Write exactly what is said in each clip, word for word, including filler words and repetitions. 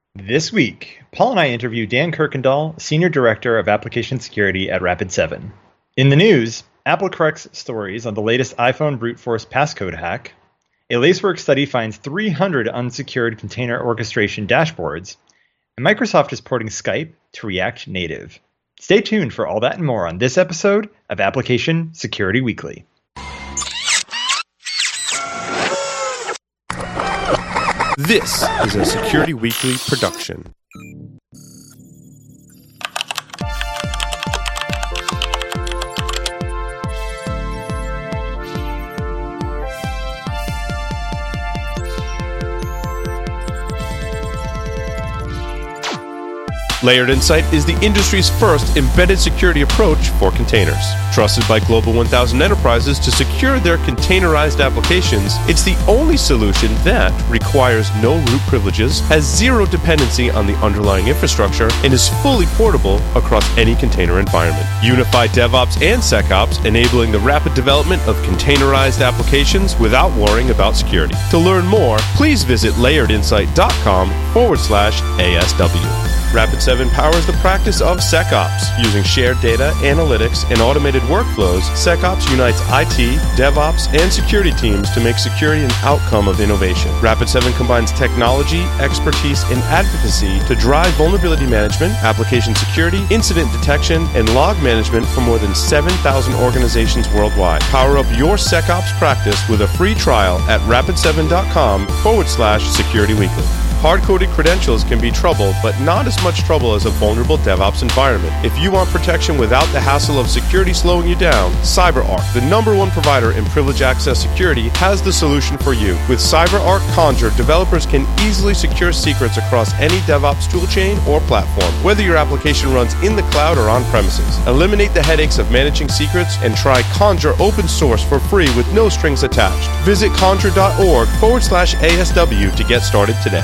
This week, Paul and I interview Dan Kirkendall, Senior Director of Application Security at Rapid seven. In the news, Apple corrects stories on the latest iPhone brute force passcode hack, a Lacework study finds three hundred unsecured container orchestration dashboards, and Microsoft is porting Skype to React Native. Stay tuned for all that and more on this episode of Application Security Weekly. This is a Security Weekly production. Layered Insight is the industry's first embedded security approach for containers. Trusted by Global one thousand enterprises to secure their containerized applications, it's the only solution that requires no root privileges, has zero dependency on the underlying infrastructure, and is fully portable across any container environment. Unify DevOps and SecOps, enabling the rapid development of containerized applications without worrying about security. To learn more, please visit layeredinsight.com forward slash ASW. Rapid seven powers the practice of SecOps. Using shared data, analytics, and automated workflows, SecOps unites I T, DevOps, and security teams to make security an outcome of innovation. Rapid seven combines technology, expertise, and advocacy to drive vulnerability management, application security, incident detection, and log management for more than seven thousand organizations worldwide. Power up your SecOps practice with a free trial at rapid7.com forward slash security weekly. Hard-coded credentials can be trouble, but not as much trouble as a vulnerable DevOps environment. If you want protection without the hassle of security slowing you down, CyberArk, the number one provider in privilege access security, has the solution for you. With CyberArk Conjur, developers can easily secure secrets across any DevOps toolchain or platform, whether your application runs in the cloud or on-premises. Eliminate the headaches of managing secrets and try Conjur open source for free with no strings attached. Visit conjur.org forward slash ASW to get started today.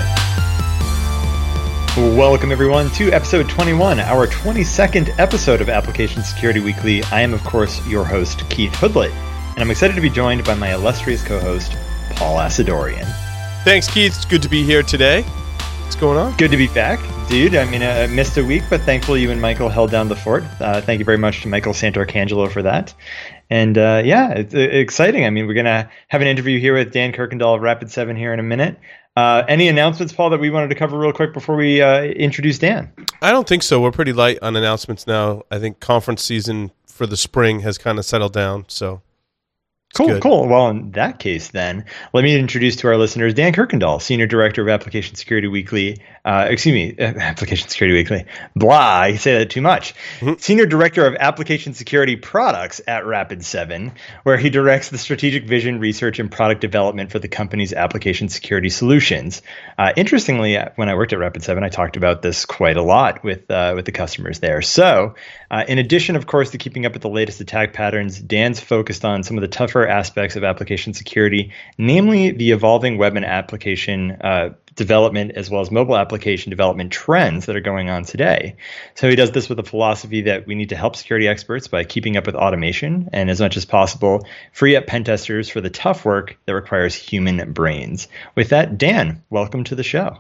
Welcome, everyone, to episode twenty-one, our twenty-second episode of Application Security Weekly. I am, of course, your host, Keith Hoodlet, and I'm excited to be joined by my illustrious co-host, Paul Asadoorian. Thanks, Keith. It's good to be here today. What's going on? Good to be back, dude. I mean, I missed a week, but thankfully you and Michael held down the fort. Uh, thank you very much to Michael Santarcangelo for that. And uh, yeah, it's uh, exciting. I mean, we're going to have an interview here with Dan Kirkendall of Rapid seven here in a minute. Uh, any announcements, Paul, that we wanted to cover real quick before we uh, introduce Dan? I don't think so. We're pretty light on announcements now. I think conference season for the spring has kind of settled down, so Cool, good. cool. Well, in that case, then, let me introduce to our listeners Dan Kirkendall, Senior Director of Application Security Weekly. Uh, excuse me, uh, Application Security Weekly. Blah, I say that too much. Mm-hmm. Senior Director of Application Security Products at Rapid seven, where he directs the strategic vision, research, and product development for the company's application security solutions. Uh, interestingly, when I worked at Rapid seven, I talked about this quite a lot with uh, with the customers there. So, uh, in addition, of course, to keeping up with the latest attack patterns, Dan's focused on some of the tougher aspects of application security, namely the evolving web and application uh, development as well as mobile application development trends that are going on today. So he does this with a philosophy that we need to help security experts by keeping up with automation and, as much as possible, free up pen testers for the tough work that requires human brains. With that, Dan, welcome to the show.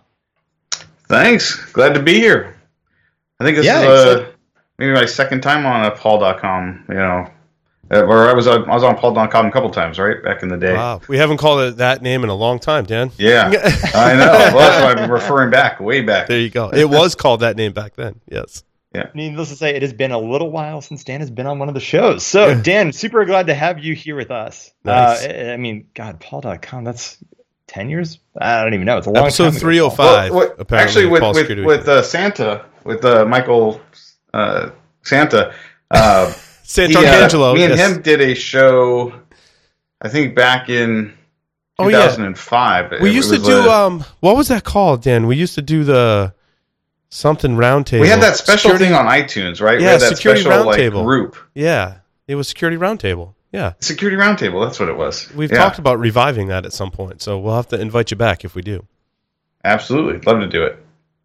Thanks. Glad to be here. I think this yeah, is uh, maybe my second time on uh, Paul dot com, you know. Uh, or I was on, I was on Paul dot com a couple times, right, back in the day. Wow, we haven't called it that name in a long time, Dan. Yeah, I know. Well, that's why I'm referring back, way back. There you go. It was called that name back then, yes. Yeah. Needless to say, it has been a little while since Dan has been on one of the shows. So, Dan, super glad to have you here with us. Nice. Uh, I mean, God, Paul dot com, that's ten years? I don't even know. It's a long Episode time ago. three oh five, well, what, apparently. Actually, with, Paul with, with uh, Santa, with uh, Michael uh, Santa, uh, Santarcangelo. Me and yes. him did a show, I think back in oh, two thousand five. Yeah. We it, used it to do, a, um, what was that called, Dan? We used to do the something roundtable. We had that special security, thing on iTunes, right? Yeah, we had that security special like, roundtable group. Yeah, it was Security Roundtable. Yeah. Security Roundtable, that's what it was. We've yeah. talked about reviving that at some point, so we'll have to invite you back if we do. Absolutely. Love to do it.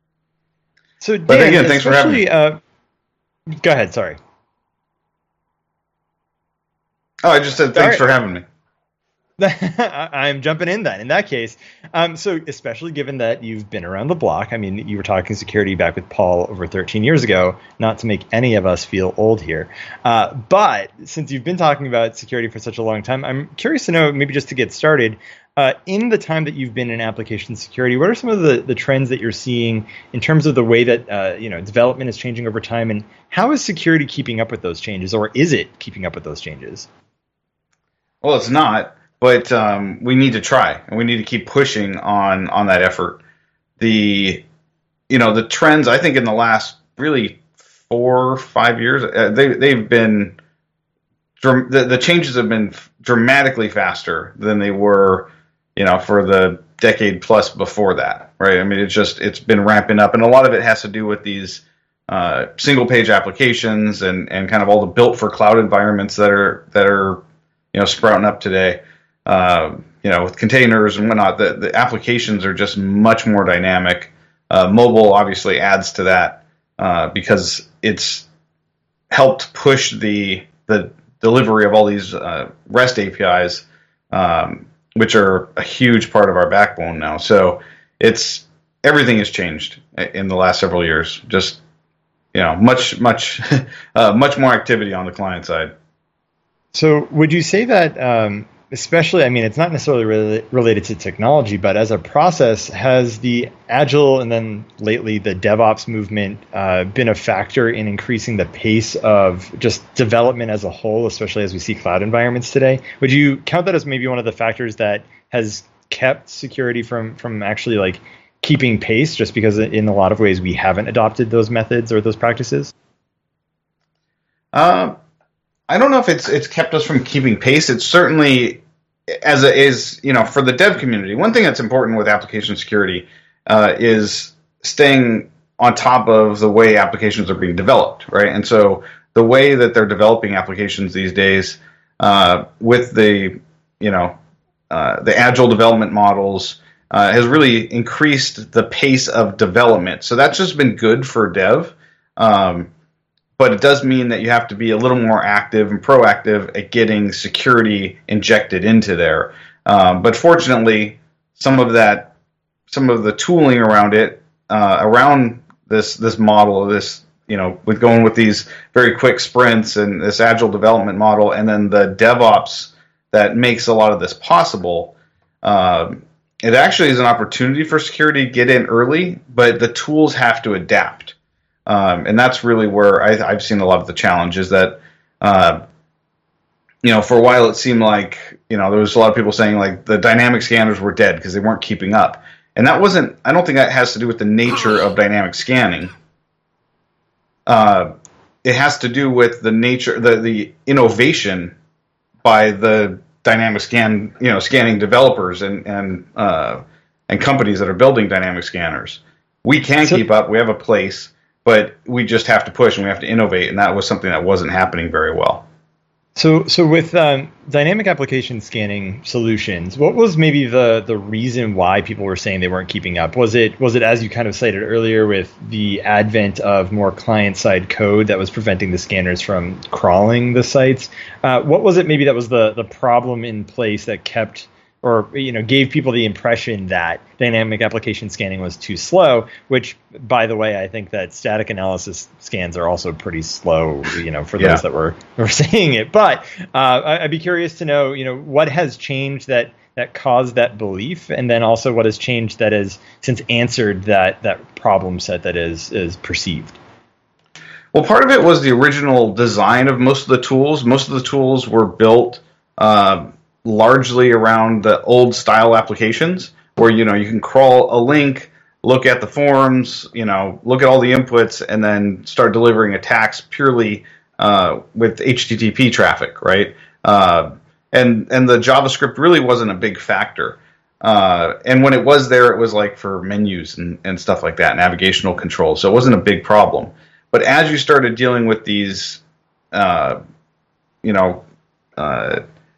So, Dan, but again, thanks for having me. Uh, go ahead, sorry. Oh, I just said thanks right. for having me. I'm jumping in then. In that case, um, so especially given that you've been around the block, I mean, you were talking security back with Paul over thirteen years ago, not to make any of us feel old here. Uh, but since you've been talking about security for such a long time, I'm curious to know, maybe just to get started, uh, in the time that you've been in application security, what are some of the, the trends that you're seeing in terms of the way that uh, you know development is changing over time, and how is security keeping up with those changes, or is it keeping up with those changes? Well, it's not. But um, we need to try, and we need to keep pushing on on that effort. The, you know, the trends, I think in the last really four, five years, uh, they they've been the, the changes have been dramatically faster than they were, you know, for the decade plus before that, right? I mean, it's just it's been ramping up, and a lot of it has to do with these uh, single page applications and and kind of all the built for cloud environments that are that are you know sprouting up today. Uh, you know, with containers and whatnot, the, the applications are just much more dynamic. Uh, mobile obviously adds to that uh, because it's helped push the the delivery of all these uh, REST A P Is, um, which are a huge part of our backbone now. So it's everything has changed in the last several years. Just you know, much much uh, much more activity on the client side. So would you say that? Um Especially, I mean, it's not necessarily re- related to technology, but as a process, has the Agile and then lately the DevOps movement uh, been a factor in increasing the pace of just development as a whole, especially as we see cloud environments today? Would you count that as maybe one of the factors that has kept security from from actually like keeping pace, just because in a lot of ways we haven't adopted those methods or those practices? Um. I don't know if it's it's kept us from keeping pace. It's certainly, as it is, you know, for the dev community, one thing that's important with application security uh, is staying on top of the way applications are being developed, right? And so the way that they're developing applications these days uh, with the, you know, uh, the agile development models uh, has really increased the pace of development. So that's just been good for dev. Um, But it does mean that you have to be a little more active and proactive at getting security injected into there. Um, but fortunately, some of that, some of the tooling around it, uh, around this this model, this you know, with going with these very quick sprints and this agile development model, and then the DevOps that makes a lot of this possible. Um, it actually is an opportunity for security to get in early, but the tools have to adapt. Um, and that's really where I, I've seen a lot of the challenges that, uh, you know, for a while it seemed like, you know, there was a lot of people saying like the dynamic scanners were dead because they weren't keeping up. And that wasn't, I don't think that has to do with the nature of dynamic scanning. Uh, it has to do with the nature, the, the innovation by the dynamic scan, you know, scanning developers and, and, uh, and companies that are building dynamic scanners. We can so, keep up. We have a place. But we just have to push and we have to innovate, and that was something that wasn't happening very well. So, so with um, dynamic application scanning solutions, what was maybe the the reason why people were saying they weren't keeping up? Was it was it as you kind of cited earlier, with the advent of more client-side code that was preventing the scanners from crawling the sites? Uh, what was it maybe that was the the problem in place that kept, or you know, gave people the impression that dynamic application scanning was too slow, which, by the way, I think that static analysis scans are also pretty slow, you know, for yeah. those that were, were saying it. But uh, I'd be curious to know, you know, what has changed that that caused that belief, and then also what has changed that has since answered that that problem set that is is perceived. Well, part of it was the original design of most of the tools. Most of the tools were built uh, largely around the old style applications where, you know, you can crawl a link, look at the forms, you know, look at all the inputs, and then start delivering attacks purely uh, with H T T P traffic, right? Uh, and and the JavaScript really wasn't a big factor. Uh, and when it was there, it was like for menus and, and stuff like that, navigational control. So it wasn't a big problem. But as you started dealing with these, uh, you know, uh,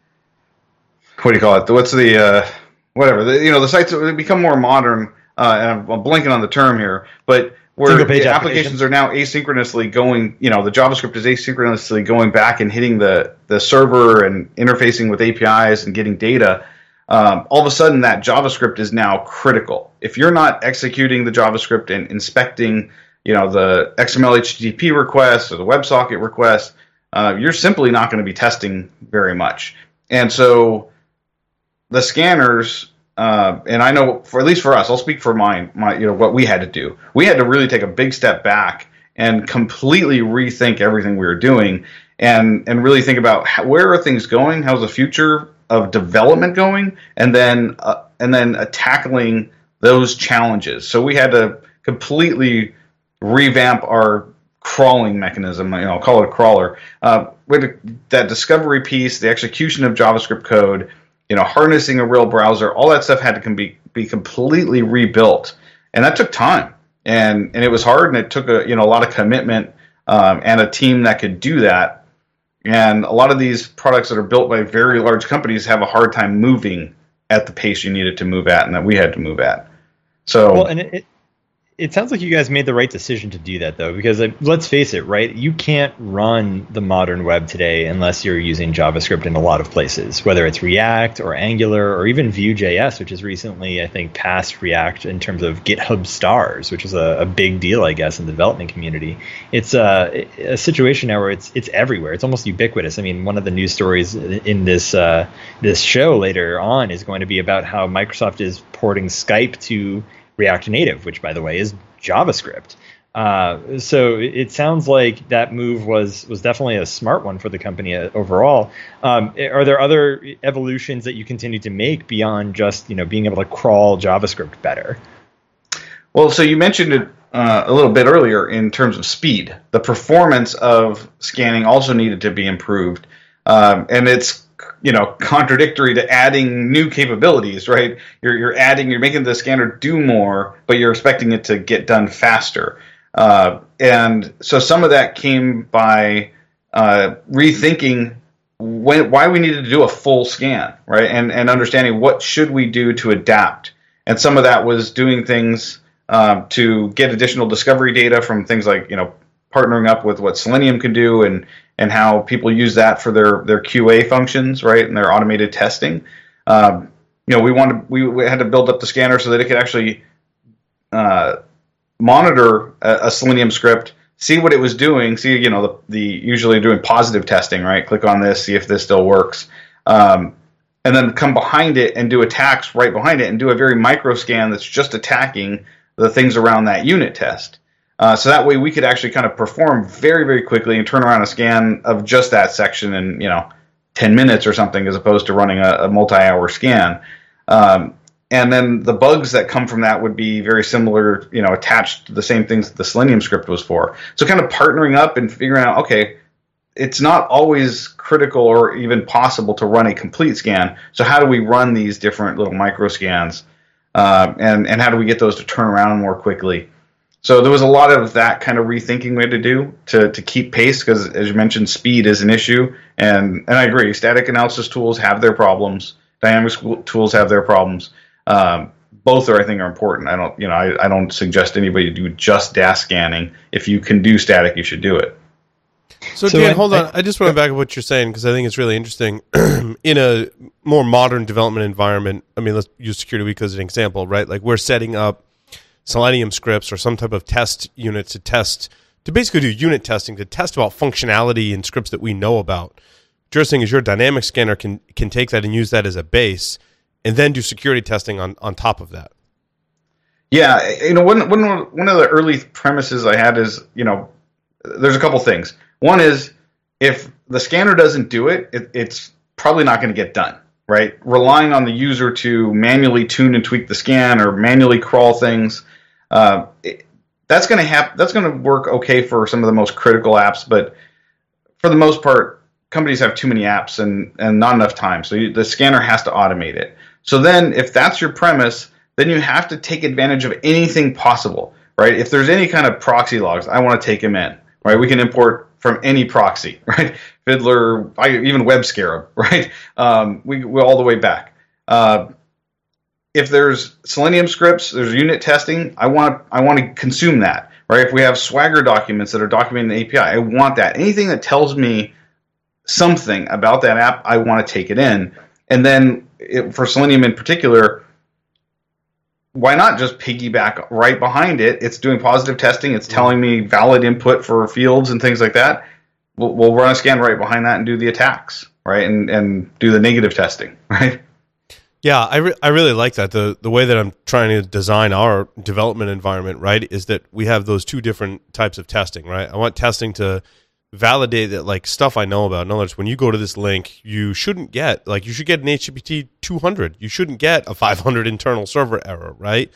what do you call it? What's the, uh, whatever, the, you know, the sites that become more modern, uh, and I'm, I'm blanking on the term here, but where the applications application. are now asynchronously going, you know, the JavaScript is asynchronously going back and hitting the, the server and interfacing with A P Is and getting data. um, all of a sudden that JavaScript is now critical. If you're not executing the JavaScript and inspecting, you know, the X M L H T T P requests or the WebSocket requests, uh, you're simply not going to be testing very much. And so the scanners, uh, and I know for at least for us, I'll speak for mine, my, you know, what we had to do. We had to really take a big step back and completely rethink everything we were doing, and and really think about how, where are things going, how's the future of development going, and then uh, and then uh, tackling those challenges. So we had to completely revamp our crawling mechanism. You know, I'll call it a crawler. Uh, with that discovery piece, the execution of JavaScript code, you know, harnessing a real browser, all that stuff had to be be completely rebuilt, and that took time, and and it was hard, and it took a you know a lot of commitment um, and a team that could do that. And a lot of these products that are built by very large companies have a hard time moving at the pace you needed to move at, and that we had to move at. So, well, and it, it sounds like you guys made the right decision to do that, though, because like, let's face it, right? You can't run the modern web today unless you're using JavaScript in a lot of places, whether it's React or Angular or even Vue.js, which is recently, I think, passed React in terms of GitHub stars, which is a, a big deal, I guess, in the development community. It's a, a situation now where it's it's everywhere. It's almost ubiquitous. I mean, one of the news stories in this uh, this show later on is going to be about how Microsoft is porting Skype to React Native, which, by the way, is JavaScript. Uh, so it sounds like that move was was definitely a smart one for the company overall. Um, are there other evolutions that you continue to make beyond just you know being able to crawl JavaScript better? Well, so you mentioned it uh, a little bit earlier in terms of speed. The performance of scanning also needed to be improved, um, and it's you know, contradictory to adding new capabilities, right? You're you're adding, you're making the scanner do more, but you're expecting it to get done faster. Uh, and so some of that came by uh, rethinking when, why we needed to do a full scan, right? And and understanding what should we do to adapt. And some of that was doing things um, to get additional discovery data from things like, you know, partnering up with what Selenium can do, and and how people use that for their, their Q A functions, right, and their automated testing. Um, you know, we wanted we, we had to build up the scanner so that it could actually uh, monitor a, a Selenium script, see what it was doing, see you know the, the usually doing positive testing, right? Click on this, see if this still works, um, and then come behind it and do attacks right behind it, and do a very micro scan that's just attacking the things around that unit test. Uh, so that way we could actually kind of perform very, very quickly and turn around a scan of just that section in, you know, ten minutes or something, as opposed to running a, a multi-hour scan. Um, and then the bugs that come from that would be very similar, you know, attached to the same things that the Selenium script was for. So kind of partnering up and figuring out, okay, it's not always critical or even possible to run a complete scan. So how do we run these different little micro scans? Uh, and, and how do we get those to turn around more quickly? So there was a lot of that kind of rethinking we had to do to, to keep pace, because, as you mentioned, speed is an issue. And, and I agree, static analysis tools have their problems. Dynamic tools have their problems. Um, both are, I think, are important. I don't, you know, I, I don't suggest anybody do just D A S scanning. If you can do static, you should do it. So, so Dan, I, hold on. I, I just want to back up what you're saying, because I think it's really interesting. In a more modern development environment, I mean, let's use Security Week as an example, right? Like, we're setting up Selenium scripts or some type of test unit to test, to basically do unit testing, to test about functionality in scripts that we know about. What you're saying is your dynamic scanner can can take that and use that as a base, and then do security testing on, on top of that. Yeah, you know, one, one, one of the early premises I had is, you know, there's a couple things. One is, if the scanner doesn't do it, it it's probably not going to get done, right? Relying on the user to manually tune and tweak the scan or manually crawl things, uh, it, that's going to happen. That's going to work okay for some of the most critical apps, but for the most part, companies have too many apps and, and not enough time. So you, the scanner has to automate it. So then, if that's your premise, then you have to take advantage of anything possible, right? If there's any kind of proxy logs, I want to take them in, right? We can import from any proxy, right? Fiddler, even WebScarab, right? Um, we we all the way back. Uh, if there's Selenium scripts, there's unit testing, I want I want to consume that, right? If we have Swagger documents that are documenting the A P I, I want that. Anything that tells me something about that app, I want to take it in. And then it, for Selenium in particular, why not just piggyback right behind it? It's doing positive testing. It's telling me valid input for fields and things like that. We'll, we'll run a scan right behind that and do the attacks, right? And and do the negative testing, right? Yeah, I, re- I really like that. The the way that I'm trying to design our development environment, right, is that we have those two different types of testing, right? I want testing to validate that, like, stuff I know about. In other words, when you go to this link, you shouldn't get, like, you should get an H T T P two hundred. You shouldn't get a five hundred internal server error, right?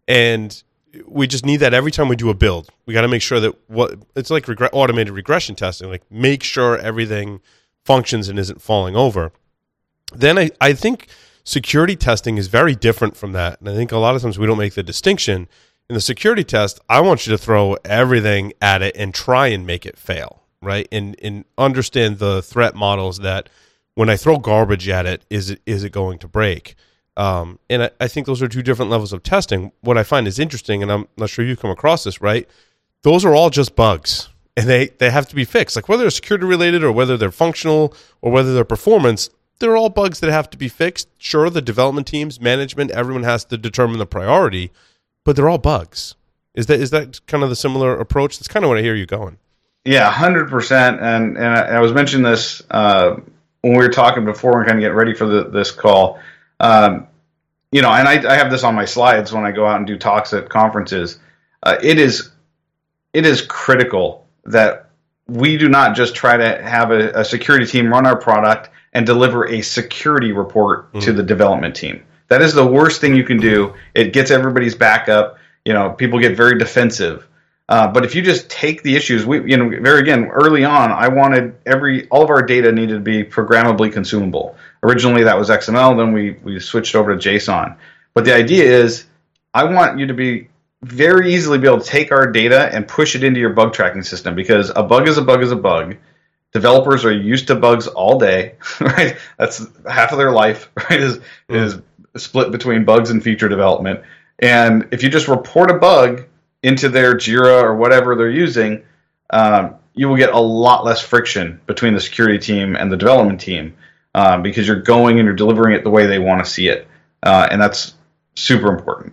And we just need that every time we do a build. We got to make sure that what it's like regre- automated regression testing, like make sure everything functions and isn't falling over. Then I, I think security testing is very different from that. And I think a lot of times we don't make the distinction. In the security test, I want you to throw everything at it and try and make it fail, right? And and understand the threat models that when I throw garbage at it, is it is it going to break? Um, and I, I think those are two different levels of testing. What I find is interesting, and I'm not sure you've come across this, right? Those are all just bugs, and they, they have to be fixed. Like whether they're security related or whether they're functional or whether they're performance, they're all bugs that have to be fixed. Sure, the development teams, management, everyone has to determine the priority, but they're all bugs. Is that is that kind of the similar approach? That's kind of what I hear you going. Yeah, one hundred percent. And and I, I was mentioning this uh, when we were talking before and kind of getting ready for the, this call. Um, you know, and I, I have this on my slides when I go out and do talks at conferences. Uh, it is it is critical that we do not just try to have a, a security team run our product and deliver a security report mm. to the development team. That is the worst thing you can do. It gets everybody's back up. You know, people get very defensive. Uh, but if you just take the issues, we, you know, very again, early on, I wanted every, all of our data needed to be programmably consumable. Originally that was X M L, then we, we switched over to JSON. But the idea is, I want you to be very easily be able to take our data and push it into your bug tracking system, because a bug is a bug is a bug. Developers are used to bugs all day, right? That's half of their life, right? Is mm. is split between bugs and feature development. And if you just report a bug into their Jira or whatever they're using, um, you will get a lot less friction between the security team and the development team, um, because you're going and you're delivering it the way they want to see it. Uh, and that's super important.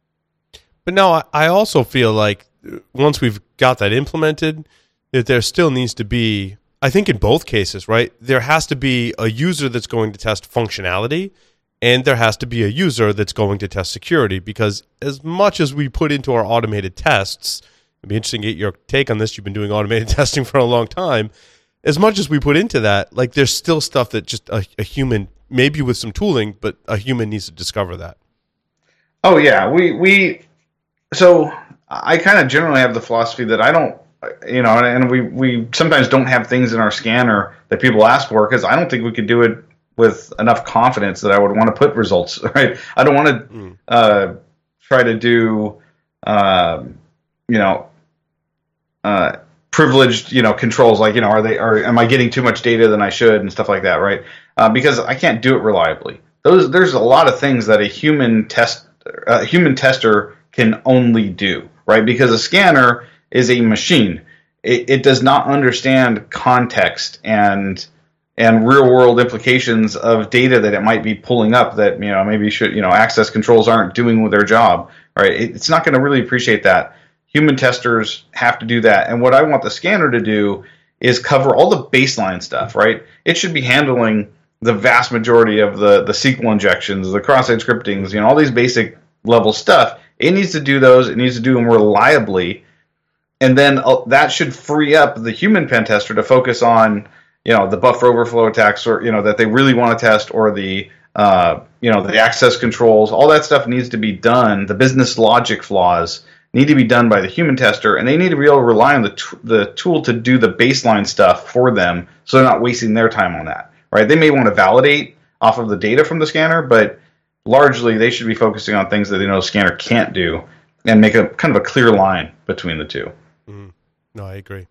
But now I also feel like once we've got that implemented, that there still needs to be, I think in both cases, right, there has to be a user that's going to test functionality, and there has to be a user that's going to test security, because as much as we put into our automated tests, it'd be interesting to get your take on this. You've been doing automated testing for a long time. As much as we put into that, like there's still stuff that just a, a human, maybe with some tooling, but a human needs to discover that. Oh yeah, we we. So I kind of generally have the philosophy that I don't, you know, and we we sometimes don't have things in our scanner that people ask for, because I don't think we could do it with enough confidence that I would want to put results, right? I don't want to mm. uh, try to do, uh, you know, uh, privileged, you know, controls like, you know, are they, are, am I getting too much data than I should and stuff like that, right? Uh, because I can't do it reliably. Those, there's a lot of things that a human test, a human tester can only do, right? Because a scanner is a machine. It, it does not understand context and and real world implications of data that it might be pulling up that, you know, maybe should, you know, access controls aren't doing with their job, right? It, it's not going to really appreciate that. Human testers have to do that. And what I want the scanner to do is cover all the baseline stuff, right? It should be handling the vast majority of the, the S Q L injections, the cross-site scriptings, you know, all these basic level stuff. It needs to do those. It needs to do them reliably. And then uh, that should free up the human pen tester to focus on, you know, the buffer overflow attacks, or, you know, that they really want to test, or the, uh, you know, the access controls. All that stuff needs to be done. The business logic flaws need to be done by the human tester, and they need to be able to rely on the t- the tool to do the baseline stuff for them, so they're not wasting their time on that, right? They may want to validate off of the data from the scanner, but largely they should be focusing on things that they know the scanner can't do, and make a kind of a clear line between the two. Mm. No, I agree.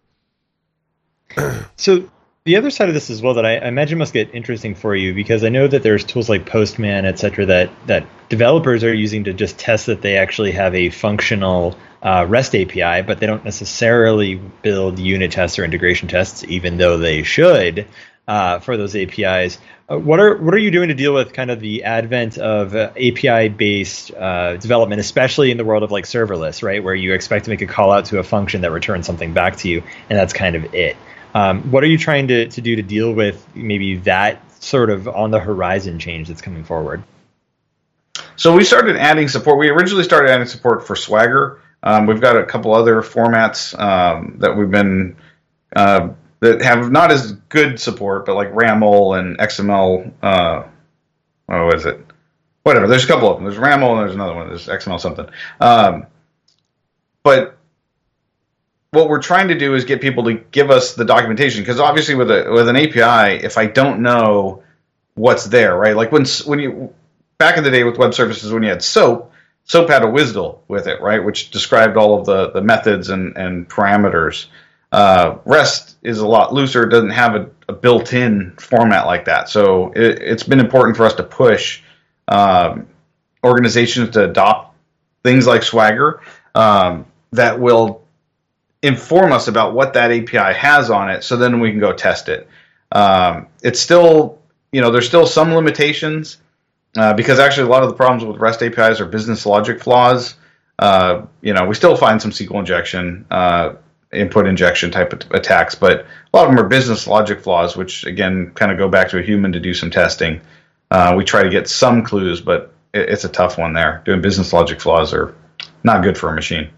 So the other side of this as well that I, I imagine must get interesting for you, because I know that there's tools like Postman, et cetera, that, that developers are using to just test that they actually have a functional uh, REST A P I, but they don't necessarily build unit tests or integration tests, even though they should. uh, for those A P Is. Uh, what are what are you doing to deal with kind of the advent of uh, A P I-based uh, development, especially in the world of like serverless, right, where you expect to make a call out to a function that returns something back to you, and that's kind of it. Um, what are you trying to, to do to deal with maybe that sort of on the horizon change that's coming forward? So we started adding support. We originally started adding support for Swagger. Um, we've got a couple other formats um, that we've been uh, that have not as good support, but like RAML and X M L. Uh, oh, what is it? Whatever. There's a couple of them. There's RAML and there's another one. There's X M L something. Um, but what we're trying to do is get people to give us the documentation, because obviously with a with an A P I, if I don't know what's there, right? Like when when you back in the day with web services, when you had SOAP, SOAP had a W S D L with it, right, which described all of the, the methods and, and parameters. Uh, REST is a lot looser. It doesn't have a, a built-in format like that. So it, it's been important for us to push um, organizations to adopt things like Swagger um, that will inform us about what that A P I has on it, so then we can go test it. Um, it's still, you know, there's still some limitations. Uh, because actually a lot of the problems with REST A P Is are business logic flaws. Uh, you know, we still find some S Q L injection, uh, input injection type of attacks, but a lot of them are business logic flaws, which again kind of go back to a human to do some testing. Uh, we try to get some clues, but it, it's a tough one there. Doing business logic flaws are not good for a machine.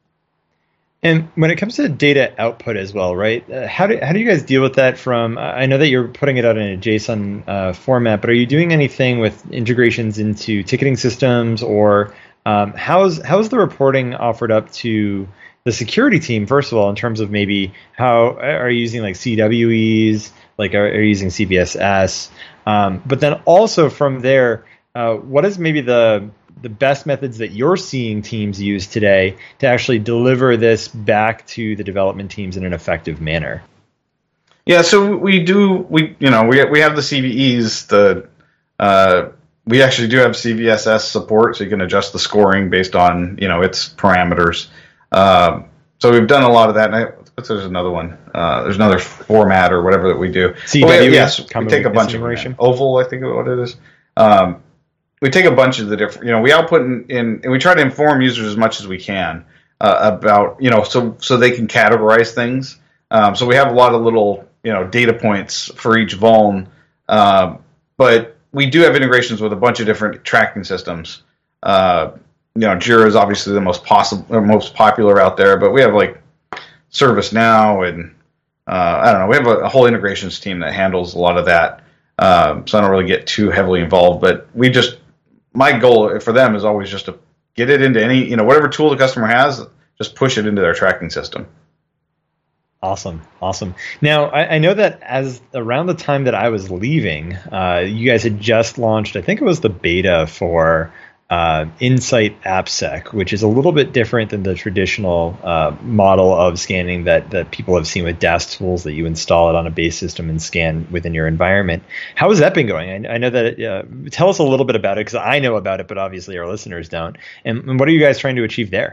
And when it comes to data output as well, right? Uh, how do how do you guys deal with that? From I know that you're putting it out in a JSON uh, format, but are you doing anything with integrations into ticketing systems, or um, how's how's the reporting offered up to the security team? First of all, in terms of maybe how are you using like C W Es, like are, are you using C V S S? Um, but then also from there, uh, what is maybe the the best methods that you're seeing teams use today to actually deliver this back to the development teams in an effective manner? Yeah, so we do, we you know, we we have the C V Es, the uh, we actually do have C V S S support, so you can adjust the scoring based on, you know, its parameters. Um, so we've done a lot of that. And I, there's another one. Uh, there's another format or whatever that we do. C W, we, yes, we take a bunch of them. Oval, I think is what it is. Um, We take a bunch of the different, you know, we output in, in and we try to inform users as much as we can uh, about, you know, so so they can categorize things. Um, so we have a lot of little, you know, data points for each vuln, uh, but we do have integrations with a bunch of different tracking systems. Uh, you know, Jira is obviously the most possible or most popular out there, but we have like ServiceNow and uh, I don't know. We have a, a whole integrations team that handles a lot of that. Um, so I don't really get too heavily involved, but we just my goal for them is always just to get it into any, you know, whatever tool the customer has, just push it into their tracking system. Awesome. Awesome. Now, I, I know that as around the time that I was leaving, uh, you guys had just launched, I think it was the beta for uh, Insight AppSec, which is a little bit different than the traditional uh, model of scanning that, that people have seen with D A S tools that you install it on a base system and scan within your environment. How has that been going? I, I know that, it, uh, tell us a little bit about it, because I know about it, but obviously our listeners don't. And, and what are you guys trying to achieve there?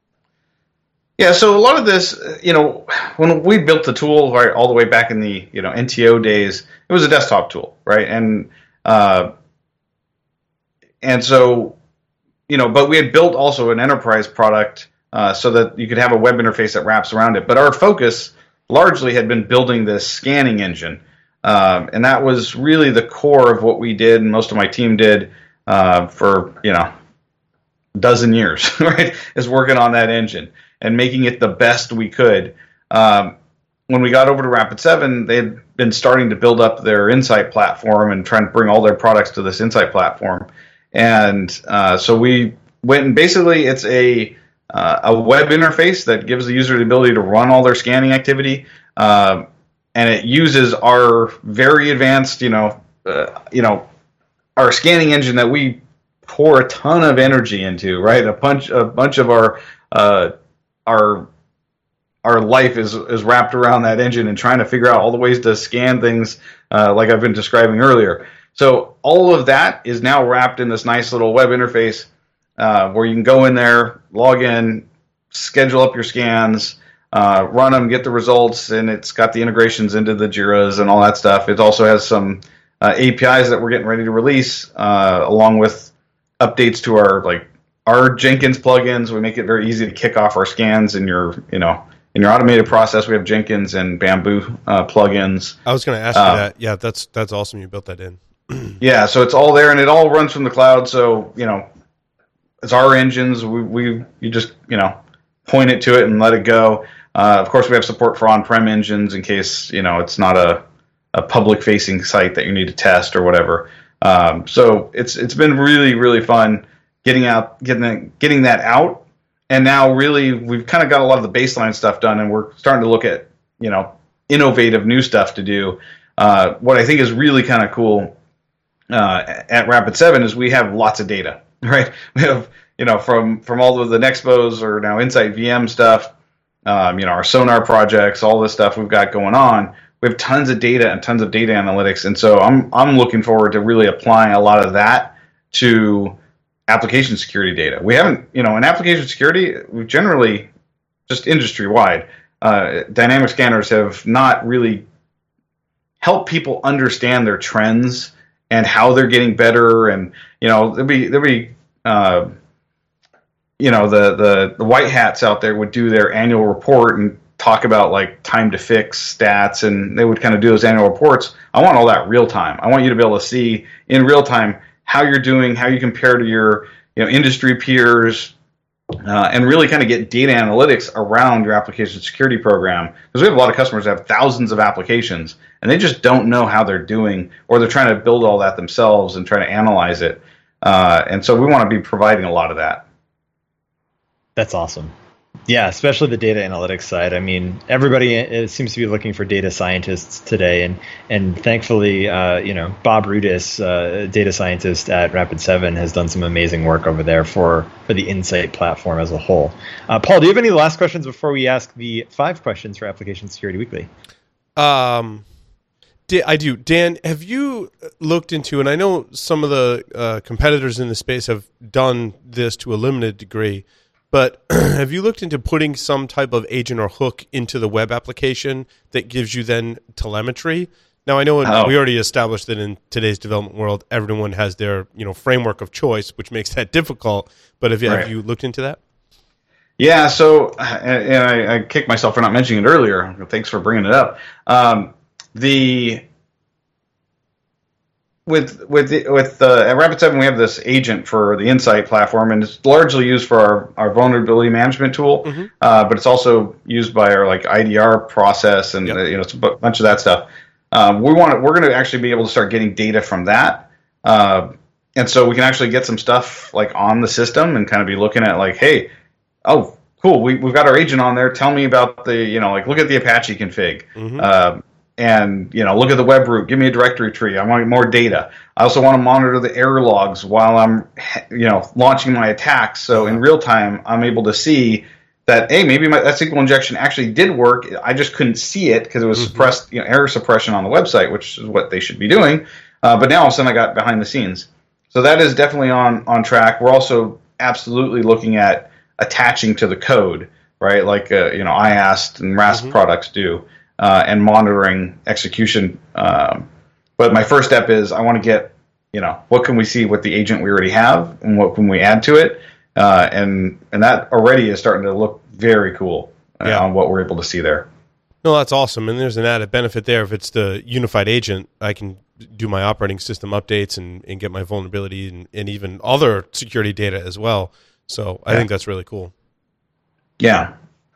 Yeah, so a lot of this, you know, when we built the tool right all the way back in the, you know, N T O days, it was a desktop tool, right? And uh, and so, you know, but we had built also an enterprise product uh, so that you could have a web interface that wraps around it. But our focus largely had been building this scanning engine, um, and that was really the core of what we did, and most of my team did uh, for, you know, a dozen years, right? Is working on that engine and making it the best we could. Um, when we got over to Rapid seven, they had been starting to build up their Insight platform and trying to bring all their products to this Insight platform. And uh, so we went and basically it's a uh, a web interface that gives the user the ability to run all their scanning activity, uh, and it uses our very advanced, you know, uh, you know, our scanning engine that we pour a ton of energy into, right? A bunch, a bunch of our uh, our our life is is wrapped around that engine and trying to figure out all the ways to scan things, uh, like I've been describing earlier. So all of that is now wrapped in this nice little web interface uh, where you can go in there, log in, schedule up your scans, uh, run them, get the results, and it's got the integrations into the Jiras and all that stuff. It also has some uh, A P Is that we're getting ready to release, uh, along with updates to our like our Jenkins plugins. We make it very easy to kick off our scans in your you know in your automated process. We have Jenkins and Bamboo uh, plugins. I was going to ask uh, you that. Yeah, that's that's awesome. You built that in. Yeah, so it's all there, and it all runs from the cloud. So you know, it's our engines. We we you just you know point it to it and let it go. Uh, of course, we have support for on-prem engines in case you know it's not a a public-facing site that you need to test or whatever. Um, so it's it's been really really fun getting out getting that, getting that out, and now really we've kind of got a lot of the baseline stuff done, and we're starting to look at you know innovative new stuff to do. Uh, what I think is really kind of cool uh, at Rapid seven is we have lots of data, right? We have you know from from all of the Nexpos or now Insight V M stuff, um, you know our Sonar projects, all this stuff we've got going on. We have tons of data and tons of data analytics, and so I'm I'm looking forward to really applying a lot of that to application security data. We haven't, you know, in application security, we've generally just industry wide, uh, dynamic scanners have not really helped people understand their trends and how they're getting better, and you know there'll be there'll be uh, you know the, the the white hats out there would do their annual report and talk about like time to fix stats, and they would kind of do those annual reports. I want all that real time. I want you to be able to see in real time how you're doing, how you compare to your you know industry peers, uh, and really kind of get data analytics around your application security program. Because we have a lot of customers that have thousands of applications, and they just don't know how they're doing, or they're trying to build all that themselves and trying to analyze it. Uh, and so we want to be providing a lot of that. That's awesome. Yeah, especially the data analytics side. I mean, everybody seems to be looking for data scientists today, and and thankfully, uh, you know, Bob Rudis, uh, data scientist at Rapid seven, has done some amazing work over there for for the Insight platform as a whole. Uh, Paul, do you have any last questions before we ask the five questions for Application Security Weekly? Um, I do. Dan, have you looked into, and I know some of the uh, competitors in the space have done this to a limited degree, but have you looked into putting some type of agent or hook into the web application that gives you then telemetry? Now, I know oh. we already established that in today's development world, everyone has their you know framework of choice, which makes that difficult. But have you, right. have you looked into that? Yeah, so and I, I kicked myself for not mentioning it earlier. Thanks for bringing it up. Um, the With with the, with uh, at Rapid seven, we have this agent for the Insight platform, and it's largely used for our, our vulnerability management tool. Mm-hmm. Uh, but it's also used by our like I D R process, and yep. uh, you know, it's a bunch of that stuff. Um, we want to, we're going to actually be able to start getting data from that, uh, and so we can actually get some stuff like on the system and kind of be looking at like, hey, oh, cool, we we've got our agent on there. Tell me about the you know like look at the Apache config. Mm-hmm. Uh, And, you know, look at the web root. Give me a directory tree. I want more data. I also want to monitor the error logs while I'm, you know, launching my attacks. So in real time, I'm able to see that, hey, maybe my, that S Q L injection actually did work. I just couldn't see it because it was mm-hmm. suppressed, you know, error suppression on the website, which is what they should be doing. Uh, but now all of a sudden I got behind the scenes. So that is definitely on, on track. We're also absolutely looking at attaching to the code, right? Like, uh, you know, I A S T and RASP mm-hmm. products do. Uh, and monitoring execution. Um, but my first step is I want to get, you know, what can we see with the agent we already have and what can we add to it? Uh, and and that already is starting to look very cool uh, yeah. on what we're able to see there. No, that's awesome. And there's an added benefit there. If it's the unified agent, I can do my operating system updates and, and get my vulnerability and, and even other security data as well. So I yeah. think that's really cool. Yeah.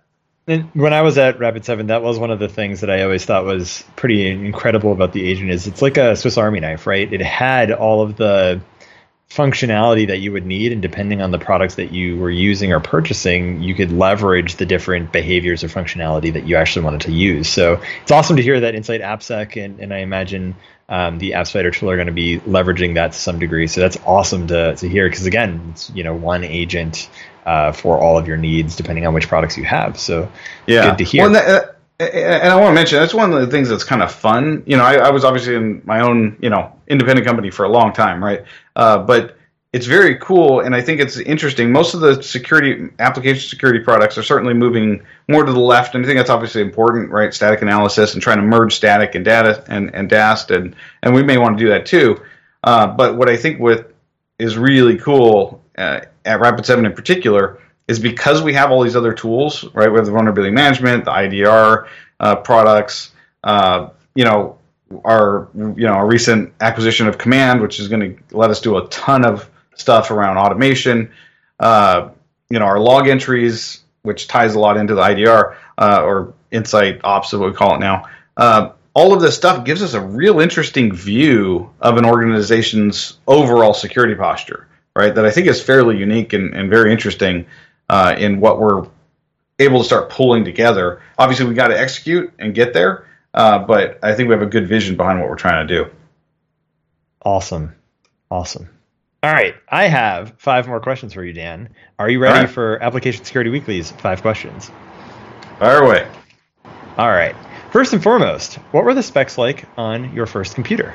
And when I was at Rapid seven, that was one of the things that I always thought was pretty incredible about the agent is it's like a Swiss Army knife, right? It had all of the functionality that you would need, and depending on the products that you were using or purchasing, you could leverage the different behaviors or functionality that you actually wanted to use. So it's awesome to hear that Insight AppSec and, and I imagine um, the AppSpider tool are going to be leveraging that to some degree. So that's awesome to to hear because again, it's you know one agent uh, for all of your needs depending on which products you have. So yeah, good to hear. Well, and, that, uh, and I want to mention that's one of the things that's kind of fun. You know, I, I was obviously in my own you know independent company for a long time, right? Uh, but it's very cool, and I think it's interesting. Most of the security application security products are certainly moving more to the left, and I think that's obviously important, right? Static analysis and trying to merge static and data and, and D A S T, and, and we may want to do that too. Uh, but what I think with is really cool uh, at Rapid seven in particular is because we have all these other tools, right? We have the vulnerability management, the I D R uh, products, uh, you know, our you know our recent acquisition of Command, which is going to let us do a ton of stuff around automation, uh, you know, our log entries, which ties a lot into the I D R uh, or Insight Ops is what we call it now. Uh, all of this stuff gives us a real interesting view of an organization's overall security posture, right? That I think is fairly unique and, and very interesting uh, in what we're able to start pulling together. Obviously, we got to execute and get there, uh, but I think we have a good vision behind what we're trying to do. Awesome. Awesome. All right, I have five more questions for you, Dan. Are you ready right. for Application Security Weekly's five questions? Fire away. All right. First and foremost, what were the specs like on your first computer?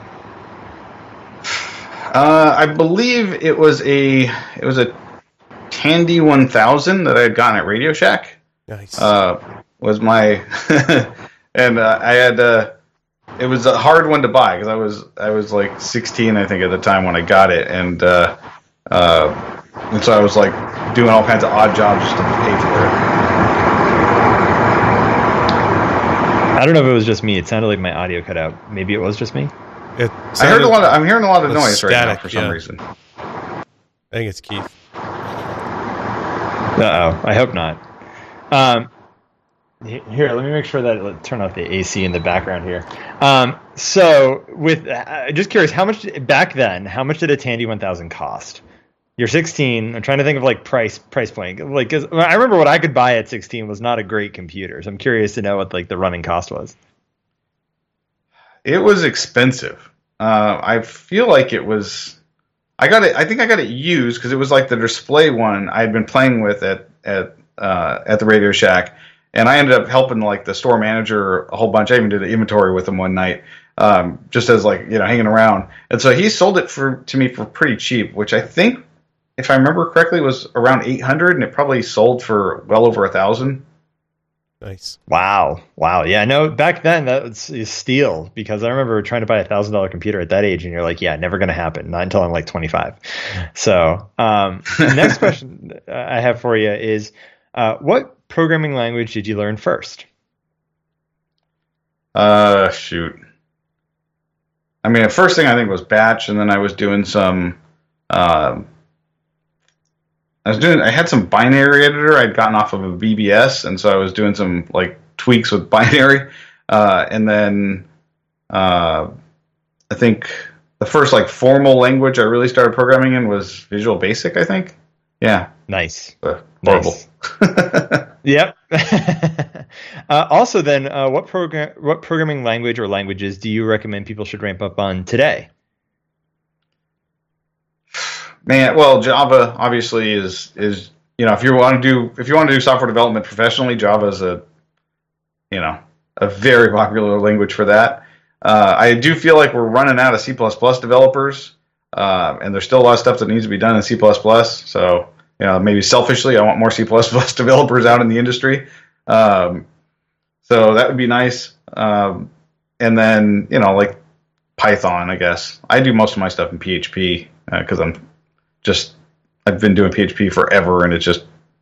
Uh, I believe it was a it was a Tandy one thousand that I had gotten at Radio Shack. Nice. Uh, was my and uh, I had. Uh, It was a hard one to buy because I was I was like sixteen, I think, at the time when I got it, and uh, uh, and so I was like doing all kinds of odd jobs just to pay for it. I don't know if it was just me. It sounded like my audio cut out. Maybe it was just me. It I heard a lot. Of, I'm hearing a lot of noise static, right now for some yeah. reason. I think it's Keith. Uh oh. I hope not. Um. Here, let me make sure that let's turn off the A C in the background here. Um, so, with uh, just curious, how much back then? How much did a Tandy one thousand cost? You're sixteen. I'm trying to think of like price price point. Like, cause I remember what I could buy at sixteen was not a great computer. So I'm curious to know what like the running cost was. It was expensive. Uh, I feel like it was. I got it. I think I got it used because it was like the display one I had been playing with at at uh, at the Radio Shack. And I ended up helping like the store manager a whole bunch. I even did an inventory with him one night, um, just as like you know hanging around. And so he sold it for to me for pretty cheap, which I think, if I remember correctly, was around eight hundred, and it probably sold for well over a thousand. Nice. Wow, wow, yeah. No, back then that was a steal because I remember trying to buy a thousand dollar computer at that age, and you're like, yeah, never going to happen, not until I'm like twenty-five. So, um, the next question I have for you is, uh, what programming language did you learn first? Uh, shoot. I mean, the first thing I think was Batch, and then I was doing some. Um, I was doing. I had some binary editor I'd gotten off of a B B S, and so I was doing some like tweaks with binary, uh, and then uh, I think the first like formal language I really started programming in was Visual Basic. I think. Yeah. Nice. Uh, horrible. Nice. Yep. uh, also, then, uh, what program, what programming language or languages do you recommend people should ramp up on today? Man, well, Java obviously is is you know if you want to do if you want to do software development professionally, Java is a you know a very popular language for that. Uh, I do feel like we're running out of C plus plus developers, uh, and there's still a lot of stuff that needs to be done in C plus plus. So. You know, maybe selfishly, I want more C plus plus developers out in the industry. Um, so that would be nice. Um, and then, you know, like Python, I guess. I do most of my stuff in P H P because uh, I'm just, I've been doing P H P forever, and it's just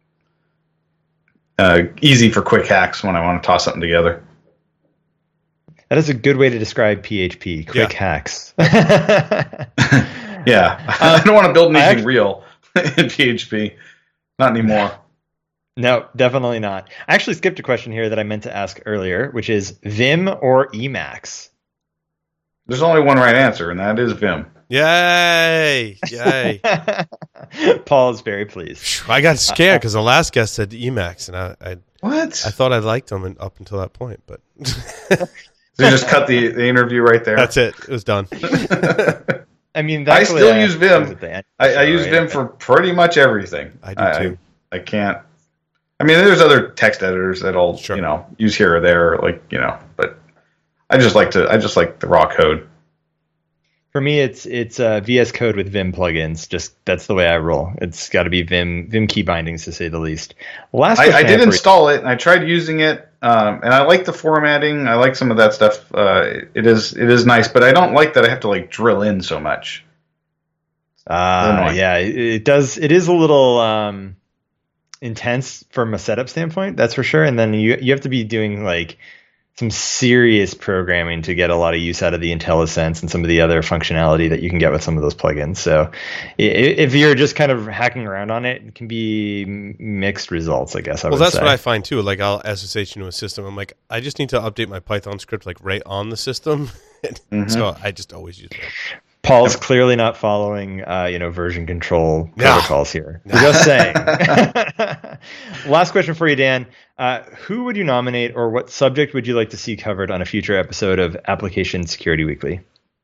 uh, easy for quick hacks when I want to toss something together. That is a good way to describe P H P, quick yeah. hacks. Yeah. Uh, I don't want to build anything actually, real in P H P. Not anymore. No, definitely not. I actually skipped a question here that I meant to ask earlier, which is Vim or Emacs? There's only one right answer, and that is Vim. Yay! Yay! Paul is very pleased. I got scared because the last guest said Emacs, and I, I what? I thought I liked them up until that point, but so you just cut the, the interview right there. That's it. It was done. I mean, that's I still I use Vim. I, I use right? Vim for pretty much everything. I do I, too. I, I can't. I mean, there's other text editors that I'll sure. you know use here or there, like you know. But I just like to. I just like the raw code. For me, it's it's uh, V S Code with Vim plugins. Just that's the way I roll. It's got to be Vim Vim key bindings to say the least. Last, I, I did install it and I tried using it, um, and I like the formatting. I like some of that stuff. Uh, it is it is nice, but I don't like that I have to like drill in so much. Uh, yeah, it, it does. It is a little um, intense from a setup standpoint, that's for sure. And then you you have to be doing like some serious programming to get a lot of use out of the IntelliSense and some of the other functionality that you can get with some of those plugins. So if you're just kind of hacking around on it, it can be mixed results, I guess I well, would that's say. what I find too. Like I'll S S H into a system. I'm like, I just need to update my Python script like right on the system. mm-hmm. So I just always use it. Paul's yep. clearly not following, uh, you know, version control no. protocols here. No. Just saying. Last question for you, Dan. Uh, who would you nominate, or what subject would you like to see covered on a future episode of Application Security Weekly?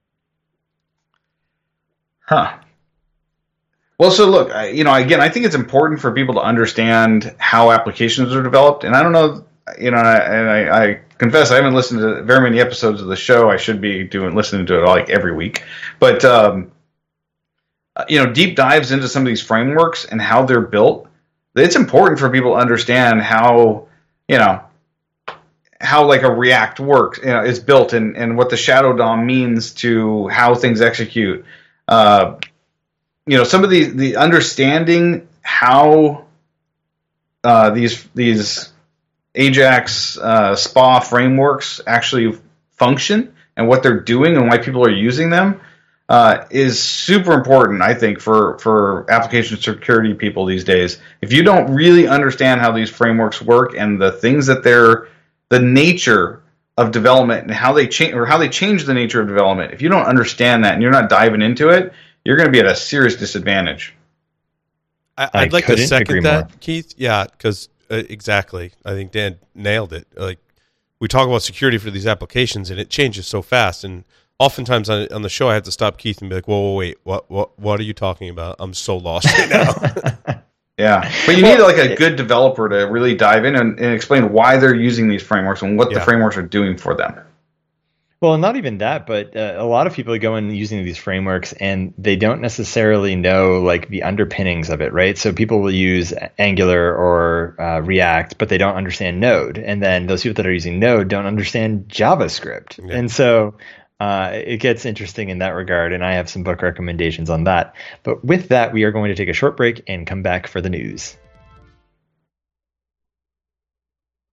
Huh. Well, so look, I, you know, again, I think it's important for people to understand how applications are developed, and I don't know, you know, and I, and I, I confess I haven't listened to very many episodes of the show. I should be doing listening to it like every week, but um, you know, deep dives into some of these frameworks and how they're built. It's important for people to understand how, you know, how like a React works, you know, is built, and, and what the Shadow D O M means to how things execute. Uh, you know, some of the the understanding how uh, these these Ajax uh, S P A frameworks actually function and what they're doing and why people are using them. Uh, is super important, I think, for, for application security people these days. If you don't really understand how these frameworks work and the things that they're, the nature of development and how they change, or how they change the nature of development, if you don't understand that and you're not diving into it, you're going to be at a serious disadvantage. I, I'd like to second that, more. Keith. Yeah, because uh, exactly. I think Dan nailed it. Like, we talk about security for these applications, and it changes so fast, and oftentimes on, on the show, I have to stop Keith and be like, "Whoa, whoa, wait, what, what, what are you talking about? I'm so lost right now." Yeah, but you need like a good developer to really dive in and, and explain why they're using these frameworks and what yeah. the frameworks are doing for them. Well, not even that, but uh, a lot of people go in using these frameworks and they don't necessarily know like the underpinnings of it, right? So people will use Angular or uh, React, but they don't understand Node, and then those people that are using Node don't understand JavaScript, yeah. and so. Uh, it gets interesting in that regard, and I have some book recommendations on that. But with that, we are going to take a short break and come back for the news.